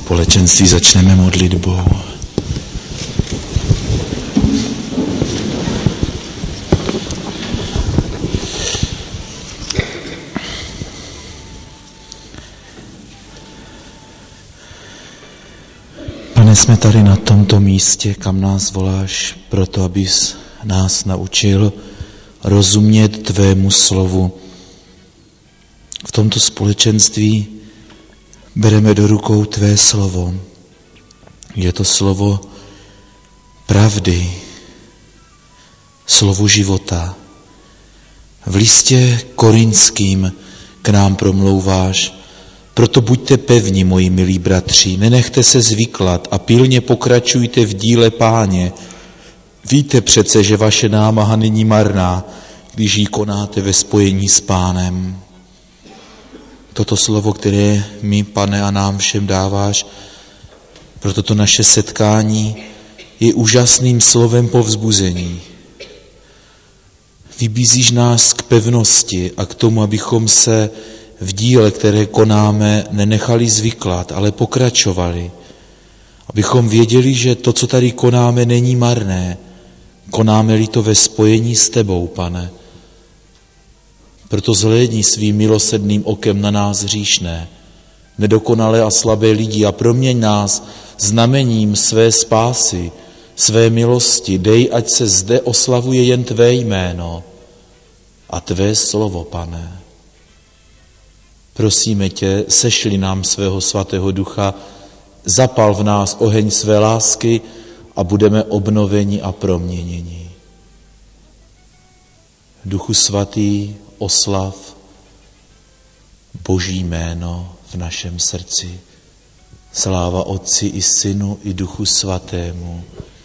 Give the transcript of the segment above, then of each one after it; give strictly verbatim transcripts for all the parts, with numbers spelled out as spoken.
společenství začneme modlitbou. Pane, jsme tady na tomto místě, kam nás voláš, proto, abys nás naučil rozumět tvému slovu. V tomto společenství bereme do rukou tvé slovo. Je to slovo pravdy, slovo života. V listě Korinským k nám promlouváš: proto buďte pevní, moji milí bratři, nenechte se zvyklat a pilně pokračujte v díle Páně. Víte přece, že vaše námaha není marná, když ji konáte ve spojení s Pánem. Toto slovo, které mi, Pane, a nám všem dáváš pro toto naše setkání, je úžasným slovem povzbuzení. Vybízíš nás k pevnosti a k tomu, abychom se v díle, které konáme, nenechali zvyklat, ale pokračovali. Abychom věděli, že to, co tady konáme, není marné. Konáme-li to ve spojení s tebou, Pane. Proto zhlédni svým milosrdným okem na nás hříšné, nedokonalé a slabé lidi, a proměň nás znamením své spásy, své milosti. Dej, ať se zde oslavuje jen tvé jméno a tvé slovo, Pane. Prosíme tě, sešli nám svého svatého ducha, zapal v nás oheň své lásky a budeme obnoveni a proměněni. Duchu svatý, oslav Boží jméno v našem srdci. Sláva Otci i Synu i Duchu svatému.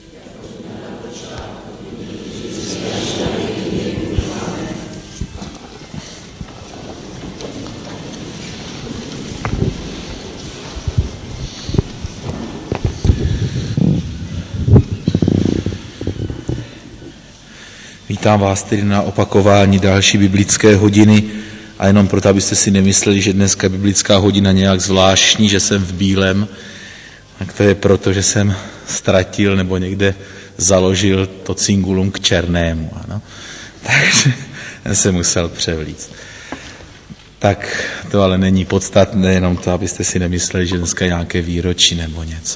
Vítám vás tedy na opakování další biblické hodiny a jenom proto, abyste si nemysleli, že dneska je biblická hodina nějak zvláštní, že jsem v bílém, tak to je proto, že jsem ztratil nebo někde založil to cingulum k černému. Ano? Takže se musel převlíct. Tak to ale není podstatné, jenom to, abyste si nemysleli, že dneska je nějaké výročí nebo něco.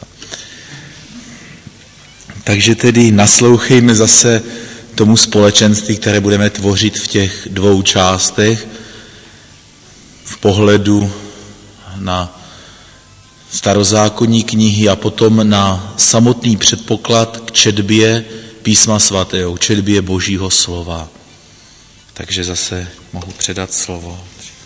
Takže tedy naslouchejme zase tomu společenství, které budeme tvořit v těch dvou částech, v pohledu na starozákonní knihy a potom na samotný předpoklad k četbě písma svatého, k četbě Božího slova. Takže zase mohu předat slovo.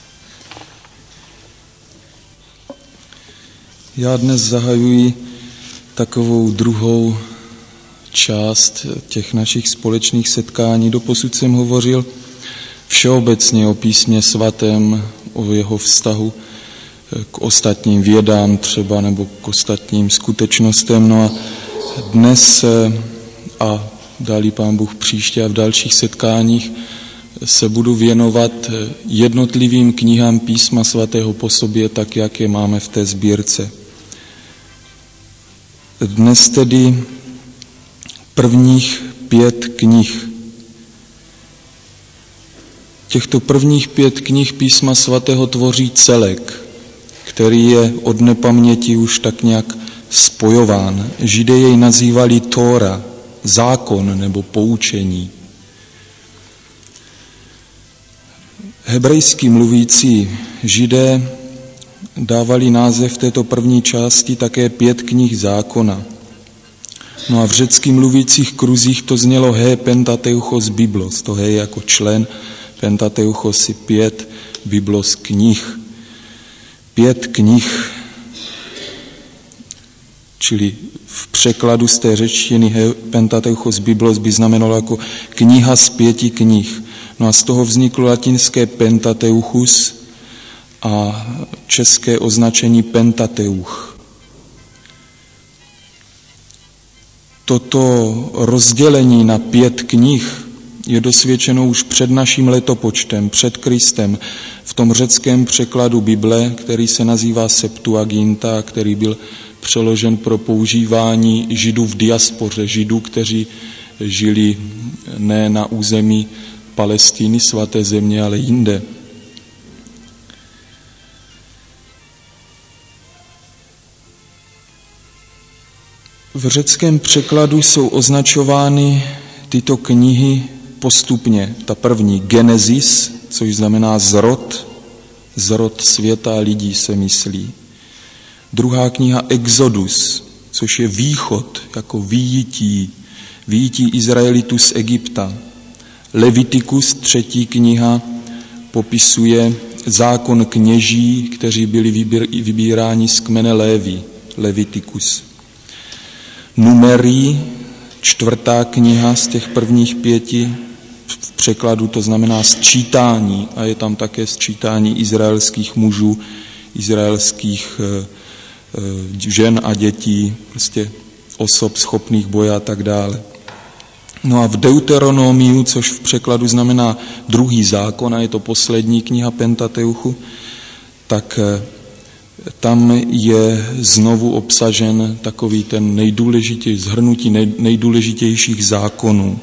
Já dnes zahajuji takovou druhou část těch našich společných setkání. Doposud jsem hovořil všeobecně o písmě svatém, o jeho vztahu k ostatním vědám třeba nebo k ostatním skutečnostem. No a dnes a dá-li Pán Bůh příště a v dalších setkáních se budu věnovat jednotlivým knihám písma svatého po sobě, tak jak je máme v té sbírce. Dnes tedy prvních pět knih. Těchto prvních pět knih písma svatého tvoří celek, který je od nepaměti už tak nějak spojován. Židé jej nazývali Tóra, zákon nebo poučení. Hebrejsky mluvící Židé dávali název této první části také pět knih zákona. No a v řecky mluvících kruzích to znělo he pentateuchos biblos, to he jako člen, pentateuchos i pět, biblos knih. Pět knih, čili v překladu z té řečtiny he pentateuchos biblos by znamenalo jako kniha z pěti knih. No a z toho vzniklo latinské pentateuchus a české označení Pentateuch. Toto rozdělení na pět knih je dosvědčeno už před naším letopočtem, před Kristem, v tom řeckém překladu Bible, který se nazývá Septuaginta, který byl přeložen pro používání Židů v diaspoře, Židů, kteří žili ne na území Palestiny, svaté země, ale jinde. V řeckém překladu jsou označovány tyto knihy postupně. Ta první Genesis, což znamená zrod, zrod světa a lidí se myslí. Druhá kniha Exodus, což je východ, jako vyjití, vyjití Izraelitů z Egypta. Leviticus, třetí kniha, popisuje zákon kněží, kteří byli vybíráni z kmene Lévi, Leviticus. Numerí, čtvrtá kniha z těch prvních pěti, v překladu to znamená sčítání, a je tam také sčítání izraelských mužů, izraelských e, e, žen a dětí, prostě osob schopných boje a tak dále. No a v Deuteronomiu, což v překladu znamená druhý zákon, a je to poslední kniha Pentateuchu, tak tam je znovu obsažen takový ten nejdůležitější, shrnutí nejdůležitějších zákonů.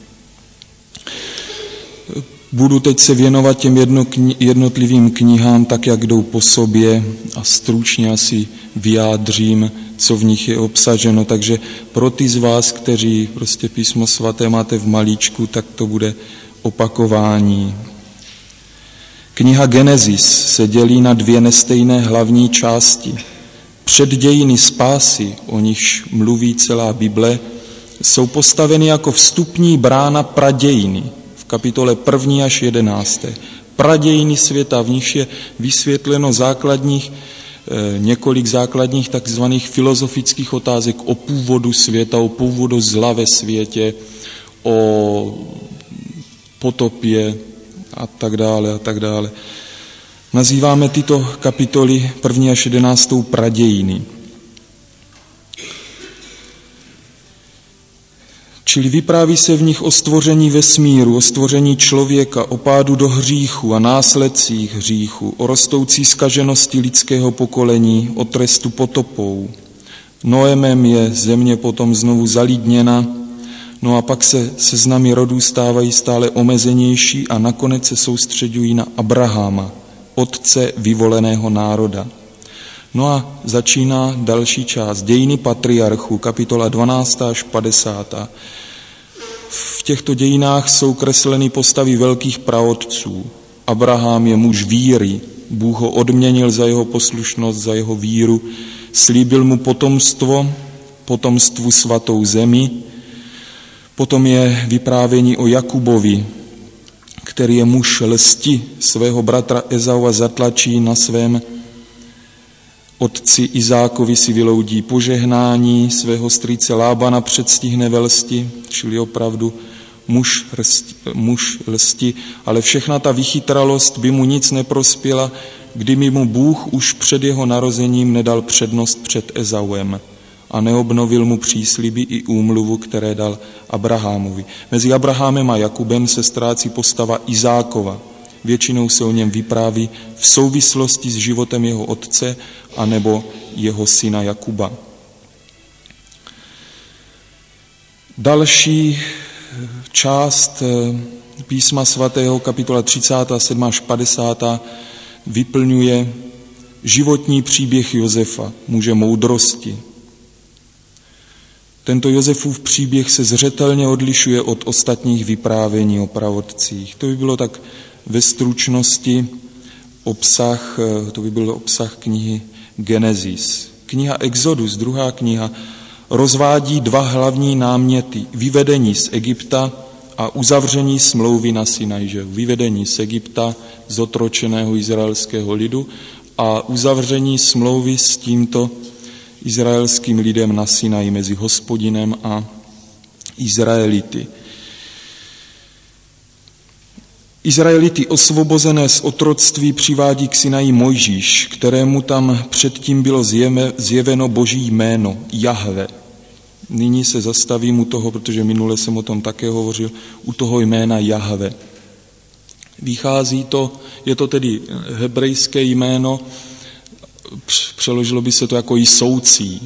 Budu teď se věnovat těm jednotlivým knihám tak, jak jdou po sobě, a stručně asi vyjádřím, co v nich je obsaženo. Takže pro ty z vás, kteří prostě písmo svaté máte v malíčku, tak to bude opakování. Kniha Genesis se dělí na dvě nestejné hlavní části. Předdějiny spásy, o nichž mluví celá Bible, jsou postaveny jako vstupní brána pradějiny v kapitole první až jedenácté. Pradějiny světa, v nichž je vysvětleno základních, eh, několik základních takzvaných filozofických otázek o původu světa, o původu zla ve světě, o potopě a tak dále a tak dále. Nazýváme tyto kapitoly první až jedenáctou pradějiny. Čili vypráví se v nich o stvoření vesmíru, o stvoření člověka, o pádu do hříchu a následcích hříchu, o rostoucí zkaženosti lidského pokolení, o trestu potopou. Noemem je země potom znovu zalidněna, no a pak se seznamy rodů stávají stále omezenější a nakonec se soustředují na Abrahama, otce vyvoleného národa. No a začíná další část, dějiny patriarchů, kapitola dvanáctá až padesátá. V těchto dějinách jsou kresleny postavy velkých praotců. Abraham je muž víry, Bůh ho odměnil za jeho poslušnost, za jeho víru, slíbil mu potomstvo, potomstvu svatou zemi. Potom je vyprávění o Jakubovi, který je muž lsti, svého bratra Ezaua zatlačí, na svém otci Izákovi si vyloudí požehnání, svého strýce Lábana předstihne ve lsti, čili opravdu muž, rsti, muž lsti, ale všechna ta vychytralost by mu nic neprospěla, kdyby mu Bůh už před jeho narozením nedal přednost před Ezauem a neobnovil mu přísliby i úmluvu, které dal Abrahamovi. Mezi Abrahamem a Jakubem se ztrácí postava Izákova. Většinou se o něm vypráví v souvislosti s životem jeho otce anebo jeho syna Jakuba. Další část písma svatého, kapitola třicátá sedmá až padesátá, vyplňuje životní příběh Josefa, muže moudrosti. Tento Josefův příběh se zřetelně odlišuje od ostatních vyprávění o praotcích. To by bylo tak ve stručnosti obsah, to by byl obsah knihy Genesis. Kniha Exodus, druhá kniha, rozvádí dva hlavní náměty. Vyvedení z Egypta a uzavření smlouvy na Sinaj. Vyvedení z Egypta, z otročeného izraelského lidu, a uzavření smlouvy s tímto izraelským lidem na Sinaji mezi Hospodinem a Izraelity. Izraelity osvobozené z otroctví přivádí k Sinaji Mojžíš, kterému tam předtím bylo zjeveno Boží jméno, Jahve. Nyní se zastavím u toho, protože minule jsem o tom také hovořil, u toho jména Jahve. Vychází to, je to tedy hebrejské jméno, přeložilo by se to jako i soucí.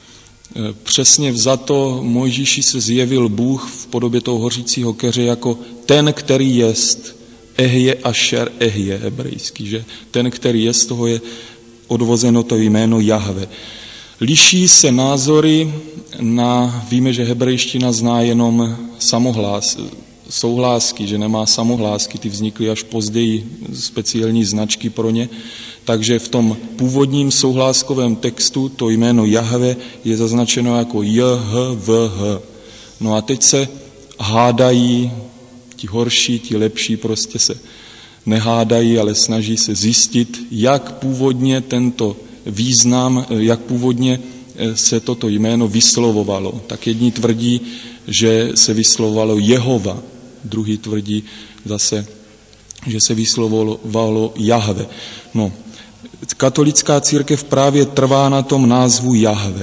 Přesně vzato Mojžíši se zjevil Bůh v podobě toho hořícího keře jako ten, který jest. Ehje Asher Ehje hebrejský, že ten, který jest, toho je odvozeno to jméno Jahve. Liší se názory na, víme, že hebrejština zná jenom samohlás, souhlásky, že nemá samohlásky, ty vznikly až později, speciální značky pro ně, takže v tom původním souhláskovém textu to jméno Jahve je zaznačeno jako J H V H. No a teď se hádají, ti horší, ti lepší prostě se nehádají, ale snaží se zjistit, jak původně tento význam, jak původně se toto jméno vyslovovalo. Tak jedni tvrdí, že se vyslovovalo Jehova, druhý tvrdí zase, že se vyslovovalo Jahve. No, katolická církev právě trvá na tom názvu Jahve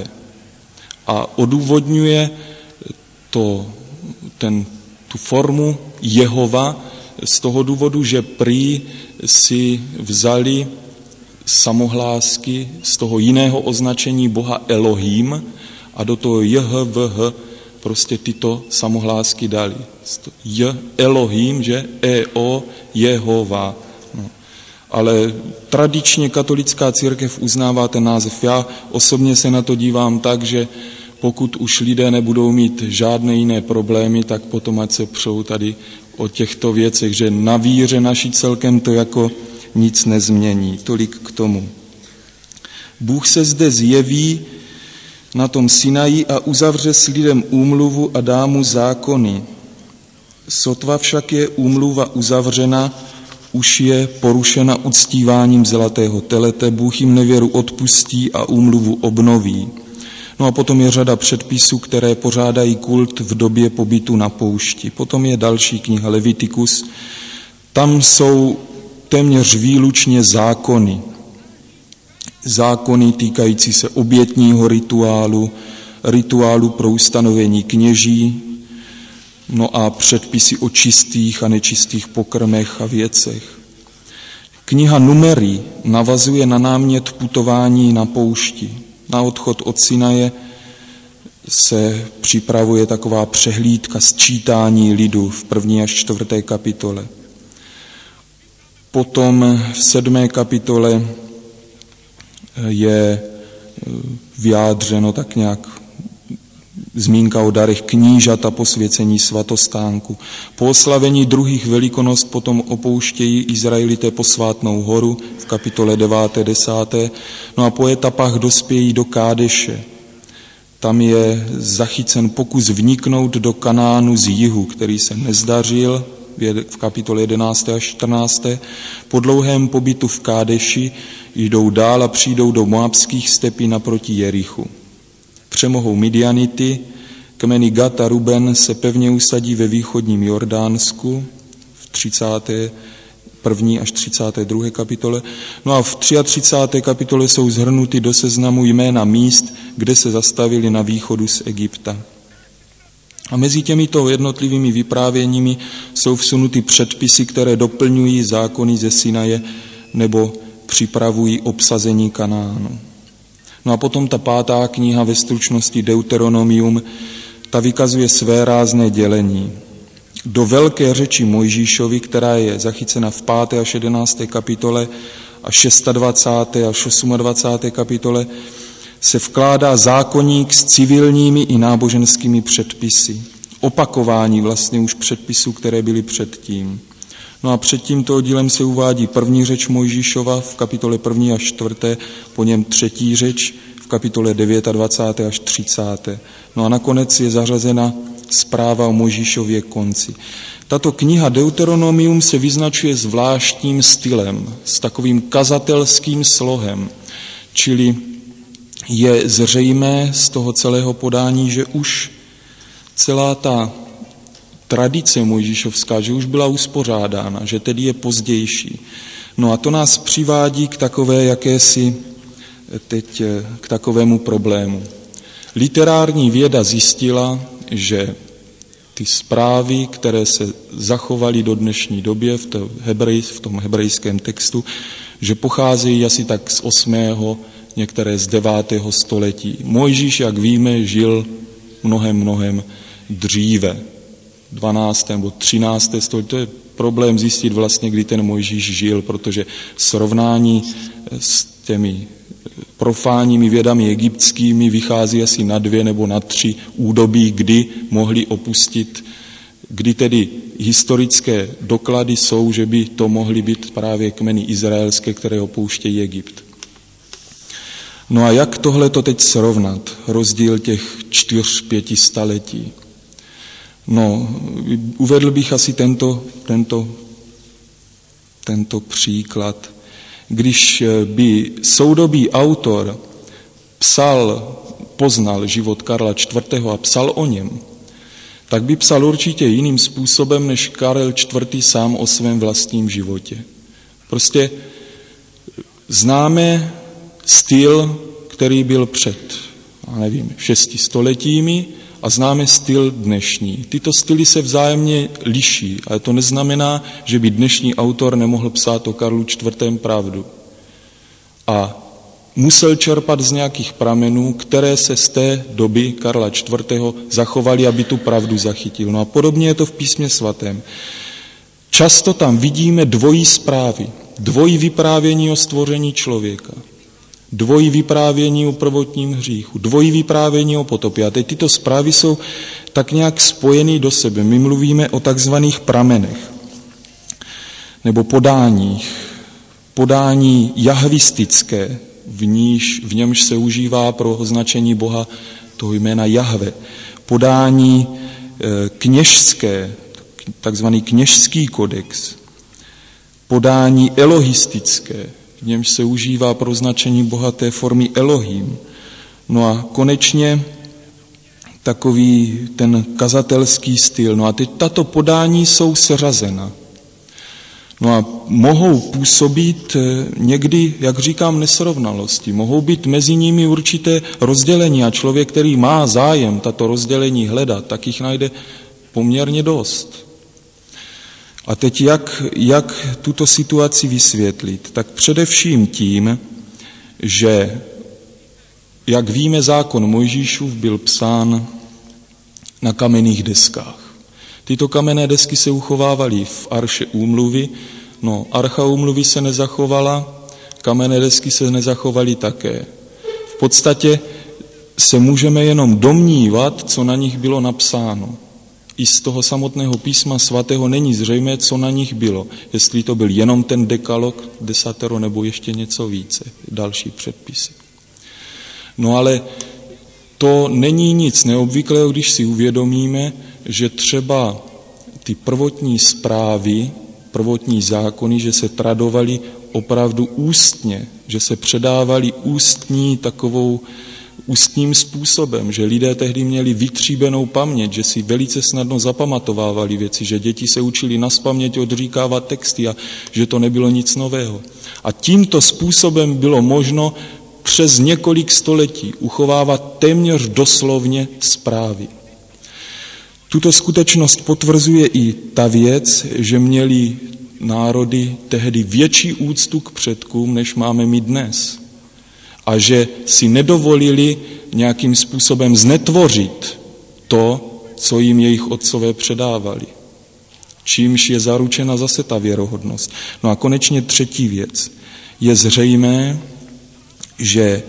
a odůvodňuje to, ten, tu formu Jehova z toho důvodu, že prý si vzali samohlásky z toho jiného označení Boha Elohim a do toho J H V H prostě tyto samohlásky dali. J Elohim, že E O Jehova. No. Ale tradičně katolická církev uznává ten název. Já osobně se na to dívám tak, že pokud už lidé nebudou mít žádné jiné problémy, tak potom ať se přou tady o těchto věcech, že na víře naší celkem to jako nic nezmění. Tolik k tomu. Bůh se zde zjeví na tom Sinaji a uzavře s lidem úmluvu a dá mu zákony. Sotva však je úmluva uzavřena, už je porušena uctíváním zlatého telete, Bůh jim nevěru odpustí a úmluvu obnoví. No a potom je řada předpisů, které pořádají kult v době pobytu na poušti. Potom je další kniha Levitikus. Tam jsou téměř výlučně zákony. Zákony týkající se obětního rituálu, rituálu pro ustanovení kněží, no a předpisy o čistých a nečistých pokrmech a věcech. Kniha Numery navazuje na námět putování na poušti. Na odchod od Sinaje se připravuje taková přehlídka sčítání lidu v první až čtvrté kapitole. Potom v sedmé kapitole je vyjádřeno tak nějak zmínka o darech knížat a posvěcení svatostánku. Po oslavení druhých velikonost potom opouštějí Izraelité posvátnou horu v kapitole deváté, desáté. No a po etapách dospějí do Kádeše. Tam je zachycen pokus vniknout do Kanánu z jihu, který se nezdařil v kapitole jedenáté až čtrnácté. Po dlouhém pobytu v Kádeši jdou dál a přijdou do moabských stepí naproti Jerichu. Přemohou Midianity, kmeny Gad a Ruben se pevně usadí ve východním Jordánsku v třicáté první až třicáté druhé kapitole. No a v třiatřicáté kapitole jsou zhrnuty do seznamu jména míst, kde se zastavili na východu z Egypta. A mezi těmito jednotlivými vyprávěními jsou vsunuty předpisy, které doplňují zákony ze Sinaje nebo připravují obsazení Kanánu. No a potom ta pátá kniha ve stručnosti Deuteronomium, ta vykazuje své rázné dělení. Do velké řeči Mojžíšovi, která je zachycena v páté až jedenácté kapitole a dvacáté šesté až dvacáté osmé kapitole, se vkládá zákoník s civilními i náboženskými předpisy. Opakování vlastně už předpisů, které byly předtím. No a před tímto oddílem se uvádí první řeč Mojžíšova v kapitole první až čtvrté, po něm třetí řeč v kapitole dvacáté deváté až třicáté. No a nakonec je zařazena zpráva o Mojžíšově konci. Tato kniha Deuteronomium se vyznačuje zvláštním stylem, s takovým kazatelským slohem, čili je zřejmé z toho celého podání, že už celá ta tradice mojžíšovská, že už byla uspořádána, že tedy je pozdější. No a to nás přivádí k takové jakési teď k takovému problému. Literární věda zjistila, že ty zprávy, které se zachovaly do dnešní době v tom, hebrej, v tom hebrejském textu, že pocházejí asi tak z osmého, některé z devátého století. Mojžíš, jak víme, žil mnohem, mnohem dříve. dvanácté nebo třinácté století. To je problém zjistit vlastně, kdy ten Mojžíš žil, protože srovnání s těmi profánními vědami egyptskými vychází asi na dvě nebo na tři údobí, kdy mohli opustit, kdy tedy historické doklady jsou, že by to mohly být právě kmeny izraelské, které opouštějí Egypt. No a jak tohle to teď srovnat? Rozdíl těch čtyř, pěti staletí. No, uvedl bych asi tento, tento, tento příklad. Když by soudobý autor psal, poznal život Karla čtvrtého a psal o něm, tak by psal určitě jiným způsobem, než Karel čtvrtý sám o svém vlastním životě. Prostě známe styl, který byl před, já nevím, šesti stoletími a známe styl dnešní. Tyto styly se vzájemně liší, ale to neznamená, že by dnešní autor nemohl psát o Karlu čtvrtém pravdu. A musel čerpat z nějakých pramenů, které se z té doby Karla čtvrtého zachovaly, aby tu pravdu zachytil. No a podobně je to v písmě svatém. Často tam vidíme dvojí zprávy, dvojí vyprávění o stvoření člověka, dvojí vyprávění o prvotním hříchu, dvojí vyprávění o potopě. A teď tyto zprávy jsou tak nějak spojený do sebe. My mluvíme o takzvaných pramenech nebo podáních. Podání jahvistické, v, níž, v němž se užívá pro označení Boha toho jména Jahve. Podání e, kněžské, takzvaný kněžský kodex. Podání elohistické, v němž se užívá pro označení Boha té formy Elohim. No a konečně takový ten kazatelský styl. No a teď tato podání jsou seřazena. No a mohou působit někdy, jak říkám, nesrovnalosti. Mohou být mezi nimi určité rozdělení a člověk, který má zájem tato rozdělení hledat, tak jich najde poměrně dost. A teď jak, jak tuto situaci vysvětlit? Tak především tím, že, jak víme, zákon Mojžíšův byl psán na kamenných deskách. Tyto kamenné desky se uchovávaly v arše úmluvy, no archa úmluvy se nezachovala, kamenné desky se nezachovaly také. V podstatě se můžeme jenom domnívat, co na nich bylo napsáno. I z toho samotného písma svatého není zřejmé, co na nich bylo. Jestli to byl jenom ten dekalog, desatero, nebo ještě něco více, další předpisy. No ale to není nic neobvyklého, když si uvědomíme, že třeba ty prvotní zprávy, prvotní zákony, že se tradovaly opravdu ústně, že se předávaly ústní takovou ústním způsobem, že lidé tehdy měli vytříbenou paměť, že si velice snadno zapamatovávali věci, že děti se učili nazpaměť odříkávat texty a že to nebylo nic nového. A tímto způsobem bylo možno přes několik století uchovávat téměř doslovně zprávy. Tuto skutečnost potvrzuje i ta věc, že měli národy tehdy větší úctu k předkům, než máme my dnes. A že si nedovolili nějakým způsobem znetvořit to, co jim jejich otcové předávali. Čímž je zaručena zase ta věrohodnost. No a konečně třetí věc. Je zřejmé, že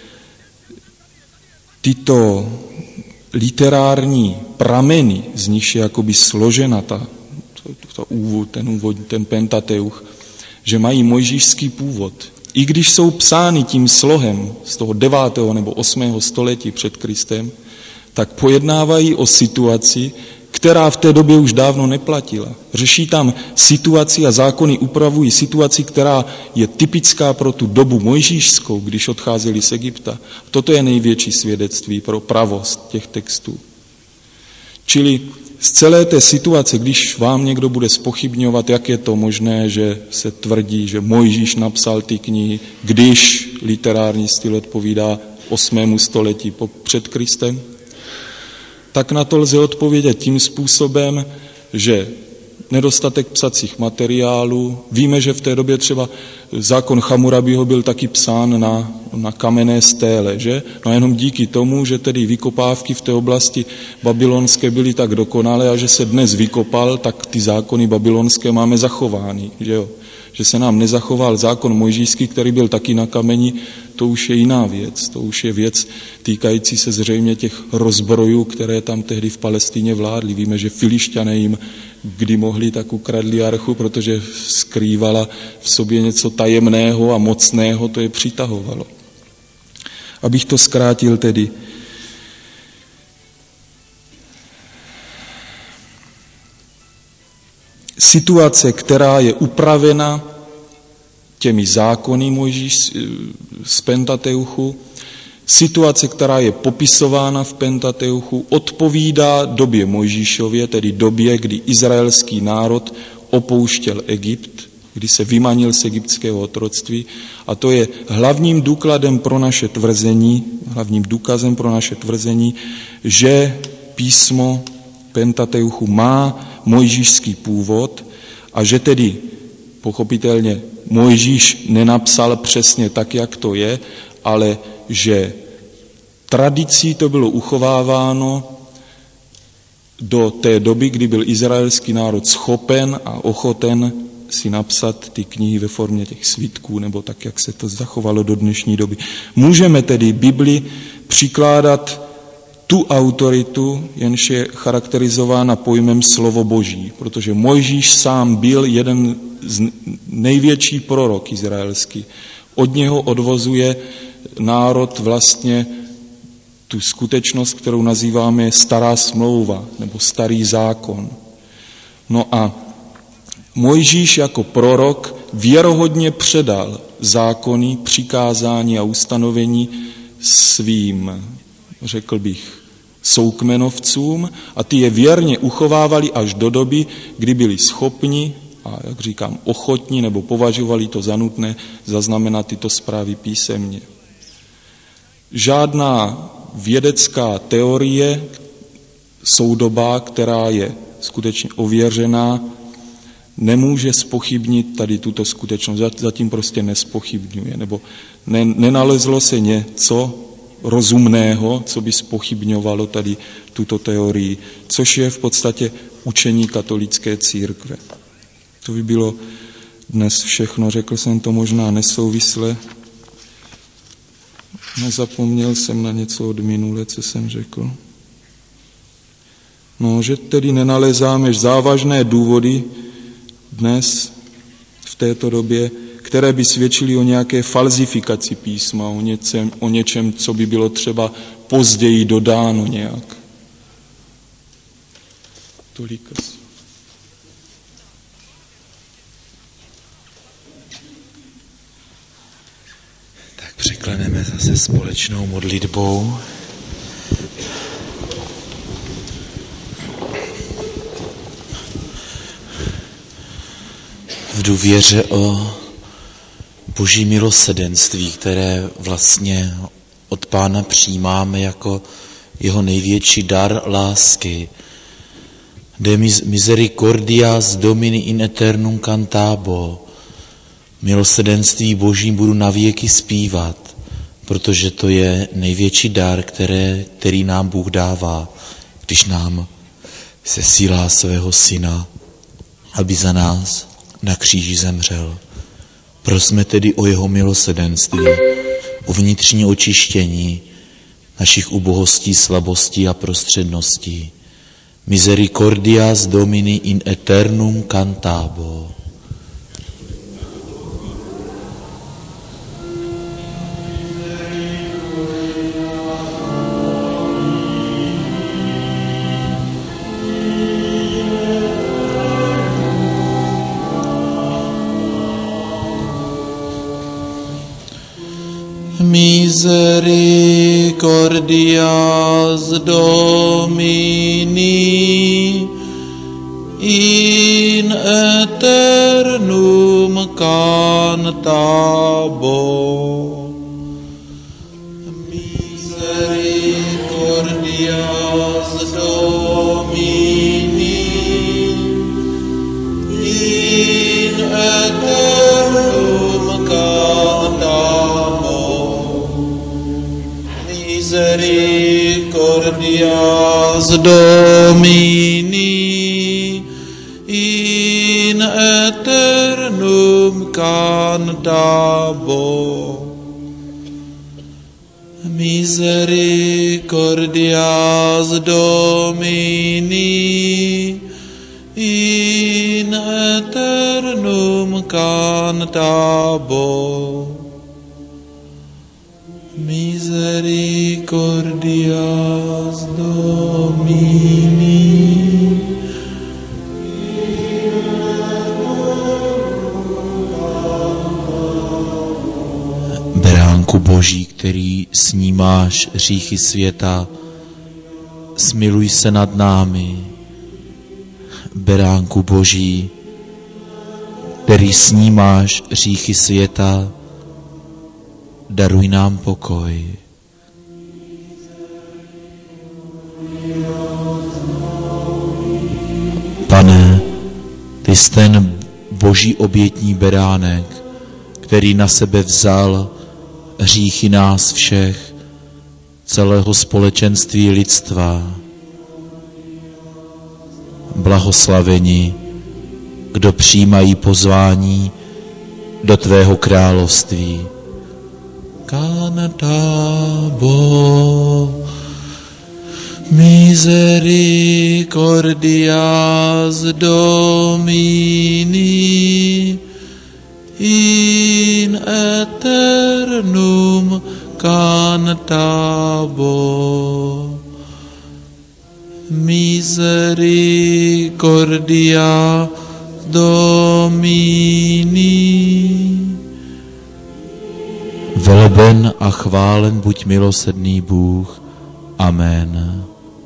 tyto literární prameny, z nichž je jakoby složena ta, ta úvod, ten úvod, ten Pentateuch, že mají mojžíšský původ. I když jsou psány tím slohem z toho devátého nebo osmého století před Kristem, tak pojednávají o situaci, která v té době už dávno neplatila. Řeší tam situaci a zákony upravují situaci, která je typická pro tu dobu mojžíšskou, když odcházeli z Egypta. Toto je největší svědectví pro pravost těch textů. Čili z celé té situace, když vám někdo bude zpochybňovat, jak je to možné, že se tvrdí, že Mojžíš napsal ty knihy, když literární styl odpovídá osmému století před Kristem, tak na to lze odpovědět tím způsobem, že nedostatek psacích materiálů. Víme, že v té době třeba zákon Chamurabiho byl taky psán na, na kamenné stéle, že? No a jenom díky tomu, že tedy vykopávky v té oblasti babylonské byly tak dokonalé a že se dnes vykopal, tak ty zákony babylonské máme zachovány, že jo? Že se nám nezachoval zákon mojžíšský, který byl taky na kameni, to už je jiná věc. To už je věc týkající se zřejmě těch rozbrojů, které tam tehdy v Palestíně vládly. Víme, že Filišťané jim, kdy mohli, tak ukradli archu, protože skrývala v sobě něco tajemného a mocného, to je přitahovalo. Abych to zkrátil tedy. Situace, která je upravena těmi zákony Mojžíš z Pentateuchu, situace, která je popisována v Pentateuchu, odpovídá době Mojžíšově, tedy době, kdy izraelský národ opouštěl Egypt, kdy se vymanil z egyptského otroctví, a to je hlavním důkladem pro naše tvrzení, hlavním důkazem pro naše tvrzení, že písmo Pentateuchu má mojžíšský původ a že tedy pochopitelně Mojžíš nenapsal přesně tak, jak to je, ale že tradicí to bylo uchováváno do té doby, kdy byl izraelský národ schopen a ochoten si napsat ty knihy ve formě těch svitků, nebo tak, jak se to zachovalo do dnešní doby. Můžeme tedy Bibli přikládat tu autoritu, jenž je charakterizována pojmem slovo Boží, protože Mojžíš sám byl jeden z největší prorok izraelský. Od něho odvozuje národ vlastně tu skutečnost, kterou nazýváme stará smlouva nebo starý zákon. No a Mojžíš jako prorok věrohodně předal zákony, přikázání a ustanovení svým, řekl bych, soukmenovcům a ty je věrně uchovávali až do doby, kdy byli schopni a, jak říkám, ochotní nebo považovali to za nutné zaznamenat tyto zprávy písemně. Žádná vědecká teorie soudobá, která je skutečně ověřená, nemůže zpochybnit tady tuto skutečnost. Zatím prostě nespochybňuje, nebo ne, nenalezlo se něco rozumného, co by zpochybňovalo tady tuto teorii, což je v podstatě učení katolické církve. To by bylo dnes všechno, řekl jsem to možná nesouvisle. Nezapomněl jsem na něco od minule, co jsem řekl. No, že tedy nenalezáme závažné důvody dnes, v této době, které by svědčily o nějaké falzifikaci písma, o něčem, o něčem, co by bylo třeba později dodáno nějak. Tolik asi. Tak překleneme zase společnou modlitbou. V důvěře o Boží milosrdenství, které vlastně od Pána přijímáme jako jeho největší dar lásky. De misericordias Domini in aeternum cantabo. Milosrdenství Božím budu navěky zpívat, protože to je největší dar, které, který nám Bůh dává, když nám sesílá svého syna, aby za nás na kříži zemřel. Prosme tedy o jeho milosrdenství, o vnitřní očištění našich ubohostí, slabostí a prostředností. Misericordias Domini in aeternum cantabo. Misericordias Domini in aeternum cantabo. Misericordias Domini misericordias Domini in aeternum cantabo. Misericordias Domini in aeternum cantabo. Misericordias Domini. Beránku Boží, který snímáš hříchy světa, smiluj se nad námi. Beránku Boží, který snímáš hříchy světa, daruj nám pokoj. Pane, ty jsi ten Boží obětní beránek, který na sebe vzal hříchy nás všech, celého společenství lidstva. Blahoslaveni, kdo přijímají pozvání do tvého království. Cantabo misericordias Domini in aeternum cantabo. Misericordia Domini. Veleben a chválen buď milosrdný Bůh. Amen.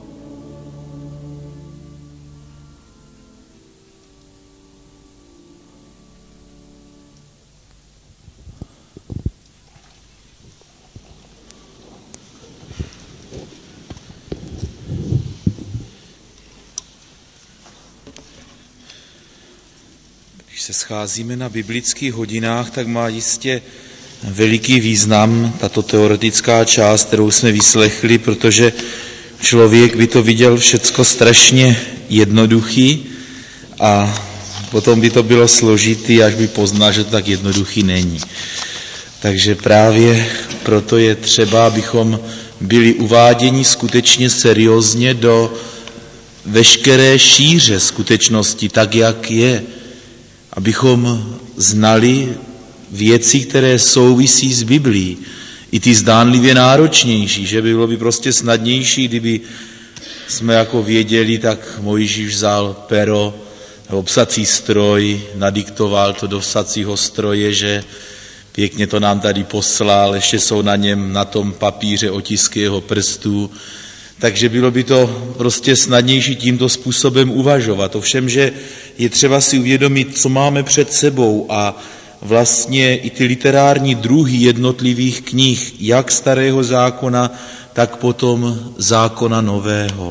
Když se scházíme na biblických hodinách, tak má jistě veliký význam tato teoretická část, kterou jsme vyslechli, protože člověk by to viděl všecko strašně jednoduchý a potom by to bylo složitý, až by poznal, že to tak jednoduchý není. Takže právě proto je třeba, abychom byli uváděni skutečně seriózně do veškeré šíře skutečnosti, tak jak je, abychom znali věci, které souvisí s Biblií, i ty zdánlivě náročnější, že by bylo by prostě snadnější, kdyby jsme jako věděli, tak Mojžíš vzal pero, nebo psací stroj, nadiktoval to do psacího stroje, že pěkně to nám tady poslal, ještě jsou na něm, na tom papíře otisky jeho prstů, takže bylo by to prostě snadnější tímto způsobem uvažovat. Ovšem, že je třeba si uvědomit, co máme před sebou a vlastně i ty literární druhy jednotlivých knih, jak starého zákona, tak potom zákona nového.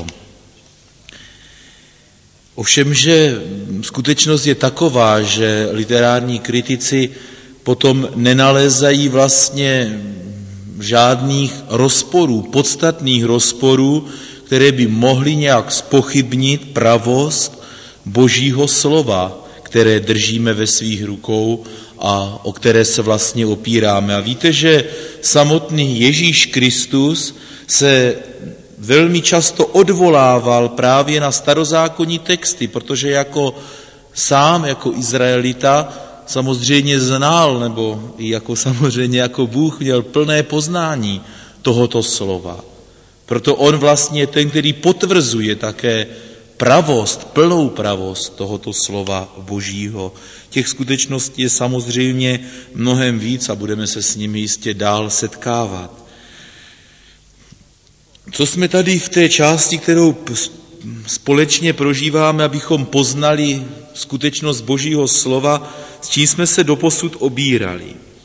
Ovšem, že skutečnost je taková, že literární kritici potom nenalézají vlastně žádných rozporů, podstatných rozporů, které by mohly nějak zpochybnit pravost Božího slova, které držíme ve svých rukou a o které se vlastně opíráme. A víte, že samotný Ježíš Kristus se velmi často odvolával právě na starozákonní texty, protože jako sám, jako Izraelita, samozřejmě znal, nebo i jako samozřejmě jako Bůh měl plné poznání tohoto slova. Proto on vlastně ten, který potvrzuje také pravost, plnou pravost tohoto slova Božího. Těch skutečností je samozřejmě mnohem víc a budeme se s nimi jistě dál setkávat. Co jsme tady v té části, kterou společně prožíváme, abychom poznali skutečnost Božího slova, s čím jsme se doposud obírali.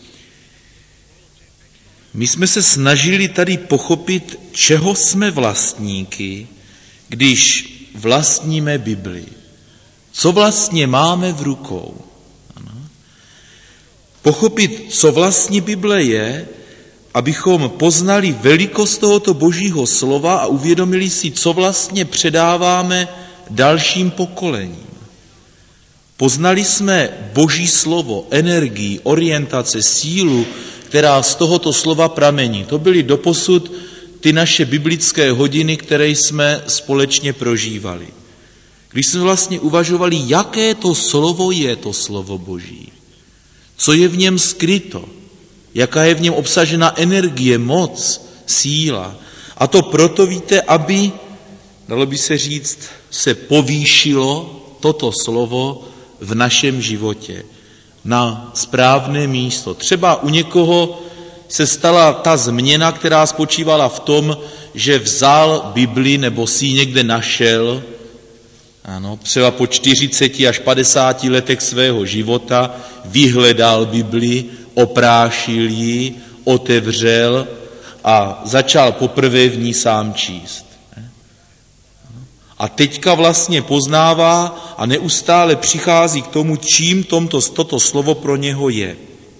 My jsme se snažili tady pochopit, čeho jsme vlastníky, když vlastníme Bibli. Co vlastně máme v rukou. Ano. Pochopit, co vlastně Bible je abychom poznali velikost tohoto Božího slova a uvědomili si, co vlastně předáváme dalším pokolením. Poznali jsme Boží slovo, energii, orientace, sílu, která z tohoto slova pramení. To byly doposud ty naše biblické hodiny, které jsme společně prožívali. Když jsme vlastně uvažovali, jaké to slovo je to slovo Boží, co je v něm skryto, jaká je v něm obsažena energie, moc, síla. A to proto, víte, aby, dalo by se říct, se povýšilo toto slovo v našem životě na správné místo. Třeba u někoho se stala ta změna, která spočívala v tom, že vzal Bibli nebo si ji někde našel, ano, třeba po čtyřiceti až padesáti letech svého života vyhledal Bibli, oprášil ji, otevřel a začal poprvé v ní sám číst. A teďka vlastně poznává a neustále přichází k tomu, čím tomto, toto slovo pro něho je.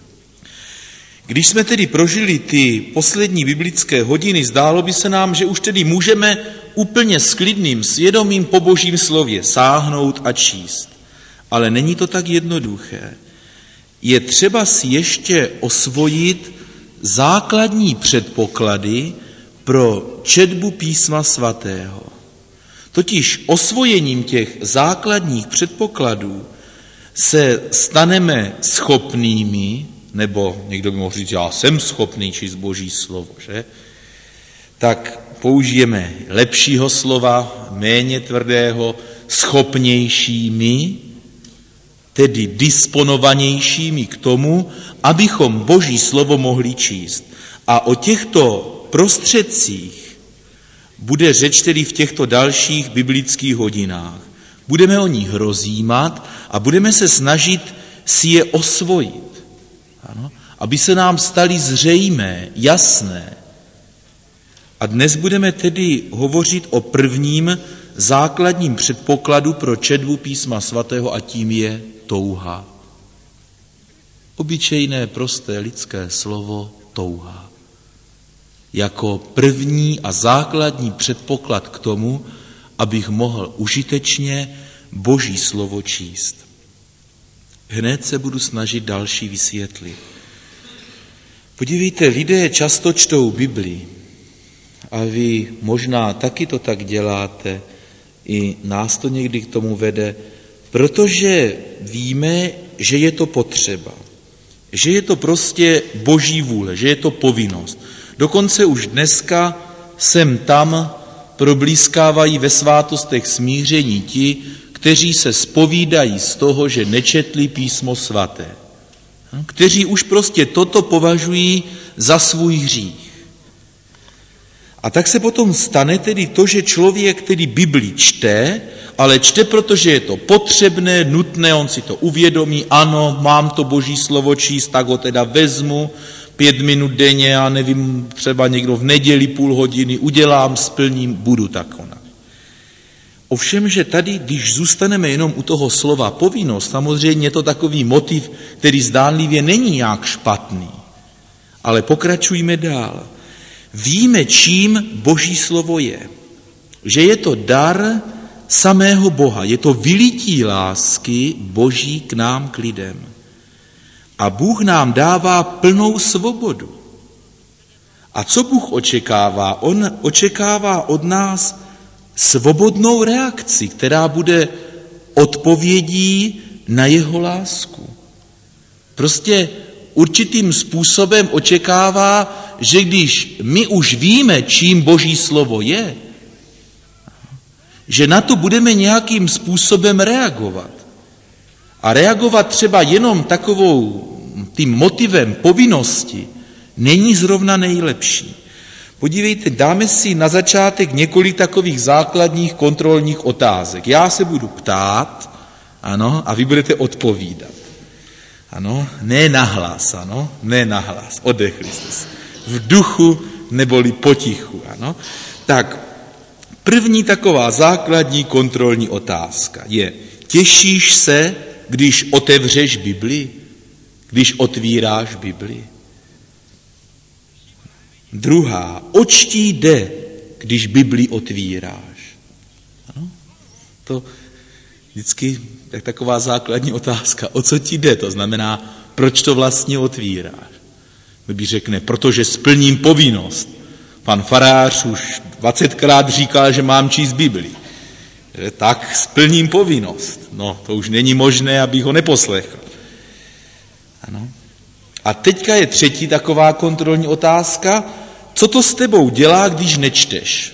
Když jsme tedy prožili ty poslední biblické hodiny, zdálo by se nám, že už tedy můžeme úplně s klidným svědomím po Božím slově sáhnout a číst. Ale není to tak jednoduché. Je třeba si ještě osvojit základní předpoklady pro četbu písma svatého. Totiž osvojením těch základních předpokladů se staneme schopnými, nebo někdo by mohl říct, já jsem schopný číst Boží slovo, že? Tak použijeme lepšího slova, méně tvrdého, schopnějšími, tedy disponovanějšími k tomu, abychom Boží slovo mohli číst. A o těchto prostředcích bude řeč tedy v těchto dalších biblických hodinách. Budeme o nich rozjímat a budeme se snažit si je osvojit. Ano? Aby se nám staly zřejmé, jasné. A dnes budeme tedy hovořit o prvním základním předpokladu pro četbu písma svatého a tím je touha. Obyčejné, prosté lidské slovo touha. Jako první a základní předpoklad k tomu, abych mohl užitečně Boží slovo číst. Hned se budu snažit další vysvětlit. Podívejte, lidé často čtou Bibli a vy možná taky to tak děláte, i nás to někdy k tomu vede, protože víme, že je to potřeba, že je to prostě Boží vůle, že je to povinnost. Dokonce už dneska sem tam problískávají ve svátostech smíření ti, kteří se zpovídají z toho, že nečetli písmo svaté. Kteří už prostě toto považují za svůj hřích. A tak se potom stane tedy to, že člověk tedy Bibli čte, ale čte, protože je to potřebné, nutné, on si to uvědomí, ano, mám to Boží slovo číst, tak ho teda vezmu, pět minut denně, já nevím, třeba někdo v neděli půl hodiny, udělám, splním, budu tak konat. Ovšem, že tady, když zůstaneme jenom u toho slova povinnost, samozřejmě je to takový motiv, který zdánlivě není nějak špatný, ale pokračujme dál. Víme, čím Boží slovo je. Že je to dar samého Boha, je to vylití lásky Boží k nám, k lidem. A Bůh nám dává plnou svobodu. A co Bůh očekává? On očekává od nás svobodnou reakci, která bude odpovědí na jeho lásku. Prostě určitým způsobem očekává, že když my už víme, čím Boží slovo je, že na to budeme nějakým způsobem reagovat. A reagovat třeba jenom takovou tím motivem povinnosti není zrovna nejlepší. Podívejte, dáme si na začátek několik takových základních kontrolních otázek. Já se budu ptát, ano, a vy budete odpovídat. Ano, ne nahlas, ano, ne nahlas, oddechli jste se. V duchu neboli potichu, ano. Tak, první taková základní kontrolní otázka je, těšíš se, když otevřeš Bibli, když otvíráš Bibli? Druhá, oč ti jde, když Bibli otvíráš? Ano? To vždycky tak taková základní otázka. O co ti jde? To znamená, proč to vlastně otvíráš? Bibli řekne, protože splním povinnost. Pan farář už dvacetkrát říkal, že mám číst Bibli. Tak splním povinnost. No, to už není možné, abych ho neposlechl. Ano. A teďka je třetí taková kontrolní otázka. Co to s tebou dělá, když nečteš?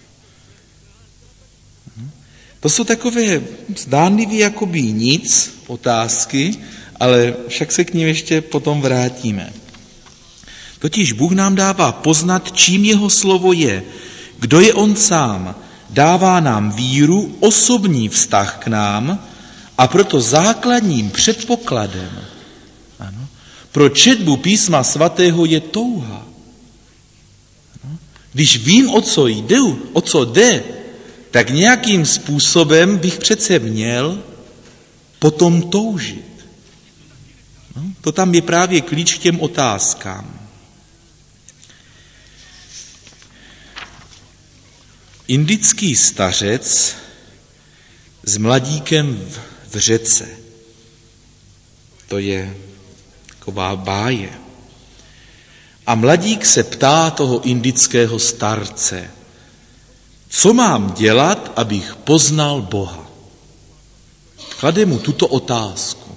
To jsou takové zdánlivě jakoby nic otázky, ale však se k ním ještě potom vrátíme. Totiž Bůh nám dává poznat, čím jeho slovo je, kdo je on sám, dává nám víru, osobní vztah k nám a proto základním předpokladem ano, pro četbu písma svatého je touha. Ano, když vím, o co jde, o co jde, tak nějakým způsobem bych přece měl potom toužit. No, to tam je právě klíč k těm otázkám. Indický stařec s mladíkem v, v řece. To je taková báje. A mladík se ptá toho indického starce, co mám dělat, abych poznal Boha? Klade mu tuto otázku.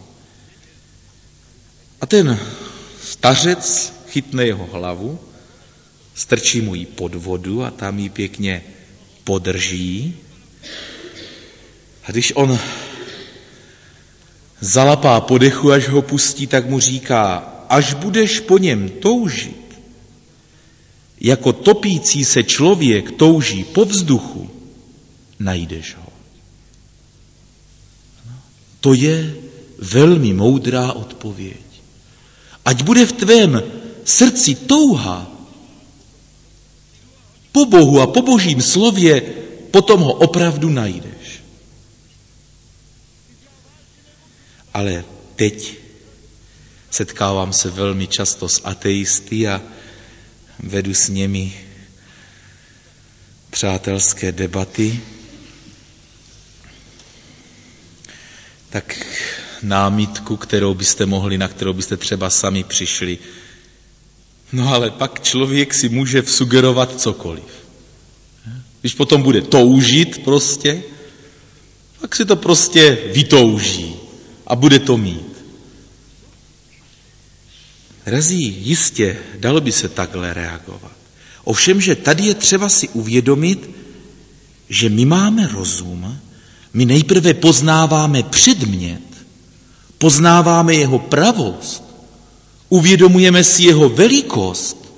A ten stařec chytne jeho hlavu, strčí mu ji pod vodu a tam ji pěkně podrží. A když on zalapá po dechu, až ho pustí, tak mu říká, až budeš po něm toužit, jako topící se člověk touží po vzduchu, najdeš ho. To je velmi moudrá odpověď. Ať bude v tvém srdci touha po Bohu a po Božím slově, potom ho opravdu najdeš. Ale teď setkávám se velmi často s ateisty a vedu s nimi přátelské debaty. Tak námitku, kterou byste mohli, na kterou byste třeba sami přišli. No ale pak člověk si může vsugerovat cokoliv. Když potom bude toužit prostě, tak si to prostě vytouží a bude to mít. Razí, jistě, dalo by se takhle reagovat. Ovšem, že tady je třeba si uvědomit, že my máme rozum, my nejprve poznáváme předmět, poznáváme jeho pravost, uvědomujeme si jeho velikost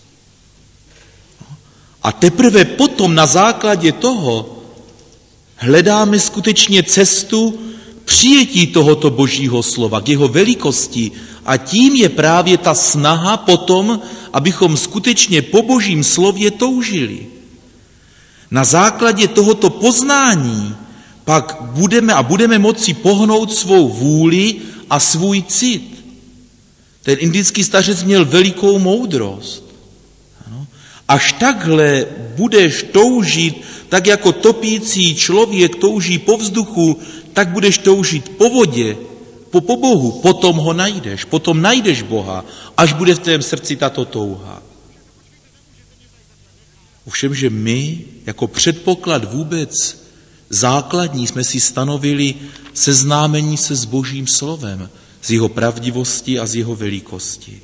a teprve potom na základě toho hledáme skutečně cestu přijetí tohoto Božího slova k jeho velikosti a tím je právě ta snaha potom, abychom skutečně po Božím slově toužili. Na základě tohoto poznání pak budeme a budeme moci pohnout svou vůli a svůj cit. Ten indický stařec měl velikou moudrost. Ano. Až takhle budeš toužit, tak jako topící člověk touží po vzduchu, tak budeš toužit po vodě, po, po Bohu, potom ho najdeš, potom najdeš Boha, až bude v tvém srdci tato touha. Ovšem, že my jako předpoklad vůbec základní jsme si stanovili seznámení se s Božím slovem, z jeho pravdivosti a z jeho velikosti.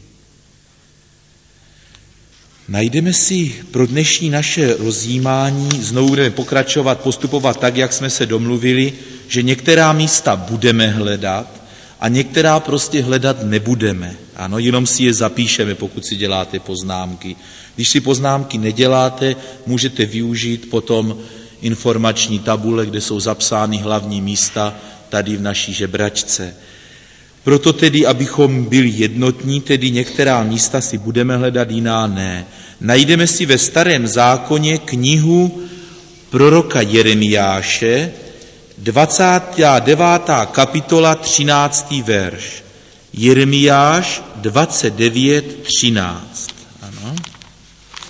Najdeme si pro dnešní naše rozjímání, znovu budeme pokračovat, postupovat tak, jak jsme se domluvili, že některá místa budeme hledat a některá prostě hledat nebudeme. Ano, jenom si je zapíšeme, pokud si děláte poznámky. Když si poznámky neděláte, můžete využít potom informační tabule, kde jsou zapsány hlavní místa tady v naší žebračce. Proto tedy, abychom byli jednotní, tedy některá místa si budeme hledat, jiná ne. Najdeme si ve Starém zákoně knihu proroka Jeremiáše, dvacátá devátá kapitola, třináctý verš. Jeremiáš dvacet devět třináct. Ano.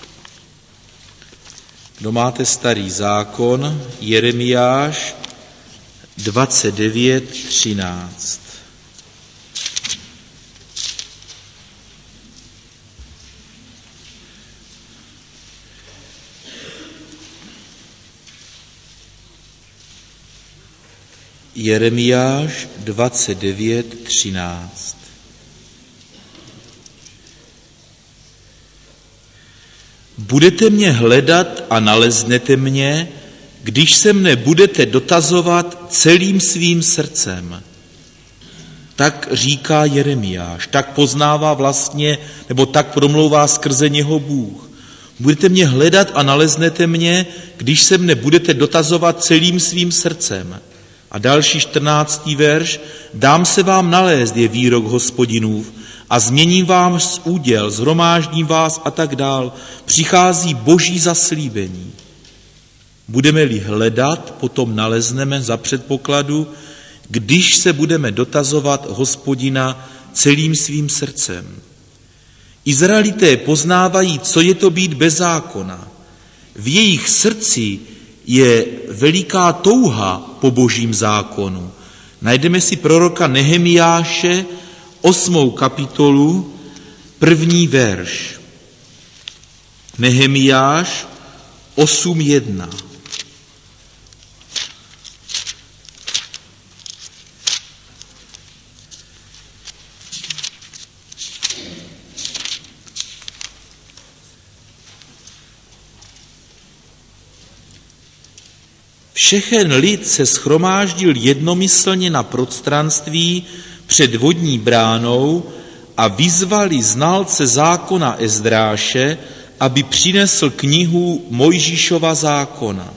Kdo máte starý zákon, Jeremiáš dvacet devět třináct. Jeremiáš dvacet devět třináct. Budete mě hledat a naleznete mě, když se mne budete dotazovat celým svým srdcem. Tak říká Jeremiáš, tak poznává vlastně, nebo tak promlouvá skrze něho Bůh. Budete mě hledat a naleznete mě, když se mne budete dotazovat celým svým srdcem. A další čtrnáctý verš, dám se vám nalézt, je výrok Hospodinův, a změním vám z úděl, zhromáždím vás a tak dál. Přichází boží zaslíbení. Budeme-li hledat, potom nalezneme za předpokladu, když se budeme dotazovat Hospodina celým svým srdcem. Izraelité poznávají, co je to být bez zákona. V jejich srdci je veliká touha po božím zákonu. Najdeme si proroka Nehemiáše, osmou kapitolu, první verš. Nehemiáš osm jedna. Všechen lid se shromáždil jednomyslně na prostranství před vodní bránou a vyzvali znalce zákona Ezdráše, aby přinesl knihu Mojžíšova zákona.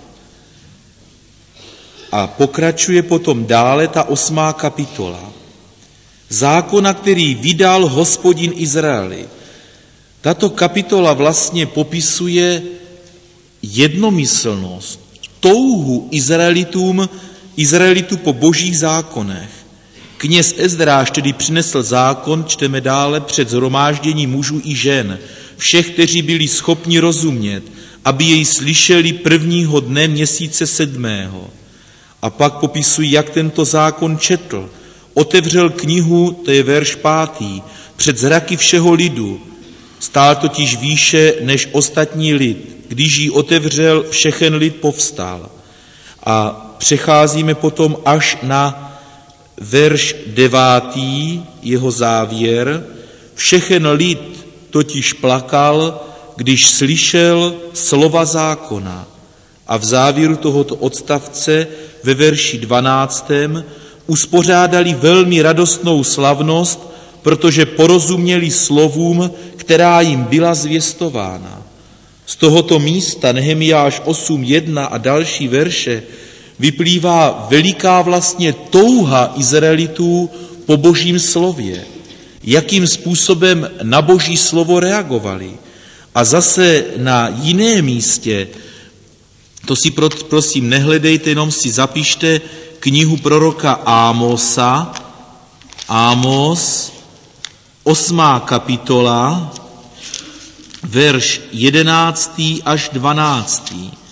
A pokračuje potom dále ta osmá kapitola. Zákona, který vydal Hospodin Izraeli. Tato kapitola vlastně popisuje jednomyslnost, touhu Izraelitům, Izraelitů po božích zákonech. Kněz Ezdráš tedy přinesl zákon, čteme dále, před shromáždění mužů i žen, všech, kteří byli schopni rozumět, aby jej slyšeli prvního dne měsíce sedmého. A pak popisují, jak tento zákon četl. Otevřel knihu, to je verš pátý, před zraky všeho lidu. Stál totiž výše než ostatní lid. Když ji otevřel, všechen lid povstal. A přecházíme potom až na verš devátý, jeho závěr. Všechen lid totiž plakal, když slyšel slova zákona. A v závěru tohoto odstavce ve verši dvanáctém uspořádali velmi radostnou slavnost, protože porozuměli slovům, která jim byla zvěstována. Z tohoto místa Nehemiáš osm jedna a další verše vyplývá veliká vlastně touha Izraelitů po božím slově. Jakým způsobem na boží slovo reagovali. A zase na jiném místě, to si prosím nehledejte, jenom si zapište knihu proroka Ámosa, Ámos, osmá kapitola, verš jedenáctý až dvanáctý.